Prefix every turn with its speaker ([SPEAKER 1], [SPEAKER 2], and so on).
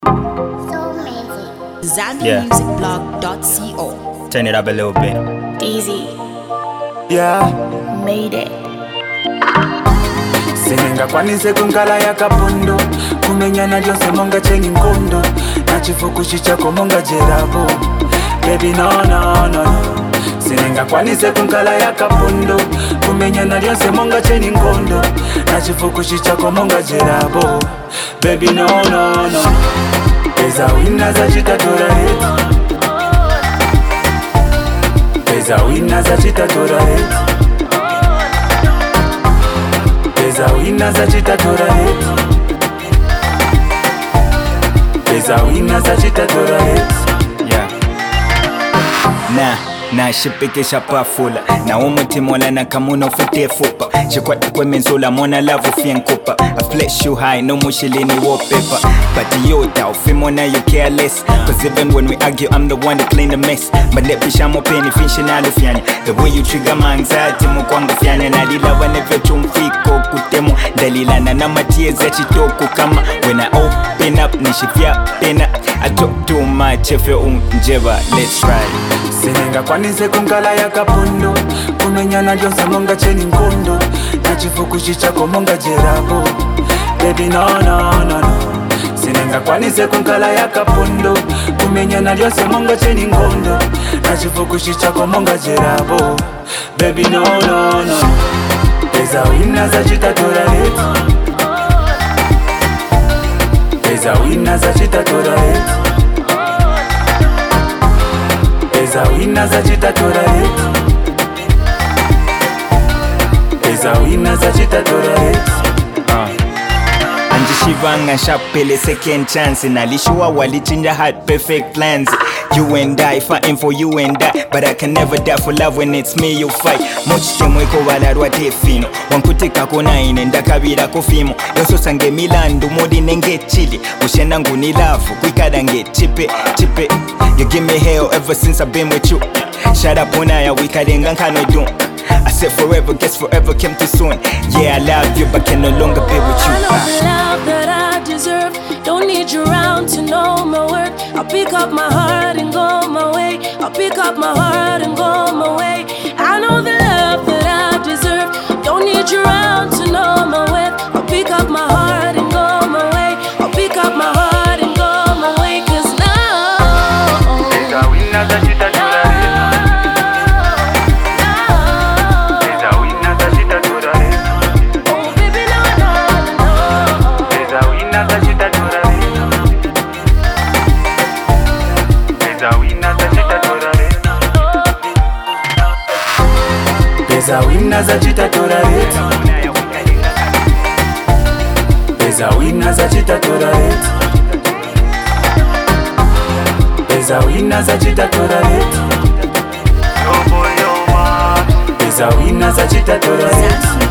[SPEAKER 1] So amazing.
[SPEAKER 2] ZangaMusicBlog.co.
[SPEAKER 3] Turn it up a little bit.
[SPEAKER 1] Easy.
[SPEAKER 4] Yeah.
[SPEAKER 1] Made it.
[SPEAKER 4] Sinengakwanise kungala yakapondo kumenyana lyose monga chengi nkondo nachifukushi chako monga jerabo. Baby no no no no. Sinengakwanise kungala yakapondo kumenyana lyose monga chengi nkondo nachifukushi chako monga jerabo. Baby no no no. Eza wina za chitatora heti. Eza wina za chitatora heti. Eza wina za chitatora heti. Eza wina za chitatora heti.
[SPEAKER 3] Yeah. Na shipikisha pafula na umutima na kamuno fute fupa chikwati kwemenzula mona love fienkupa I flex you high no mushilini wallpaper but yota ufimona you careless cause even when we argue I'm the one that clean the mess but let me shamo penny finishing alufyanya the way you trigger my anxiety mukwangu fyanya nalila whenever tumfiko kutemo dalila na matieza chitoko kama when I open up nishifya pena I talk too much if you unjeva let's try.
[SPEAKER 4] Sinengakwanise kungala yakapondo kumenyana lyose monga cheni nkondo nachifukushi chako monga jerabo. Baby no no no no. Sinengakwanise kungala yakapondo kumenyana lyose monga cheni nkondo nachifukushi chako monga jerabo. Baby no no no. Eza wina za chitatora heti. Eza wina za chitatora heti. Eza wina za chitatora heti. Eza wina za chitatora heti.
[SPEAKER 3] Anjishivanga shapele second chance nalishua walichinja heart perfect plans. You and I fighting for you and I, but I can never die for love when it's me you fight. Much temweko walarwa tefino wankutika kona ine ndakabira kofimo yoso sange milandu modi nenge chili ushena nguni love kwikada nge chipe. You give me hell ever since I've been with you. Shut up when I wikadenga nkano do. I said forever, guess forever came too soon. Yeah, I love you, but can no longer be with you.
[SPEAKER 5] I know the love that I deserve. Don't need you around to know my worth. I'll pick up my heart and go my way. I'll pick up my heart and go my way. I know the love that I deserve. Don't need you around to know my worth. I'll pick up my heart and go my way. I'll pick up my heart and go my way. Cause now
[SPEAKER 4] Eza wina za chitatora heti. Eza wina za chitatora heti.
[SPEAKER 5] oh baby no no no.
[SPEAKER 4] Eza wina za chitatora heti. Eza wina za chitatora heti. Eza wina za chitatora heti. Eza wina za chitatora heti. Eza wina za chitatora heti. Eza wina za chitatora heti.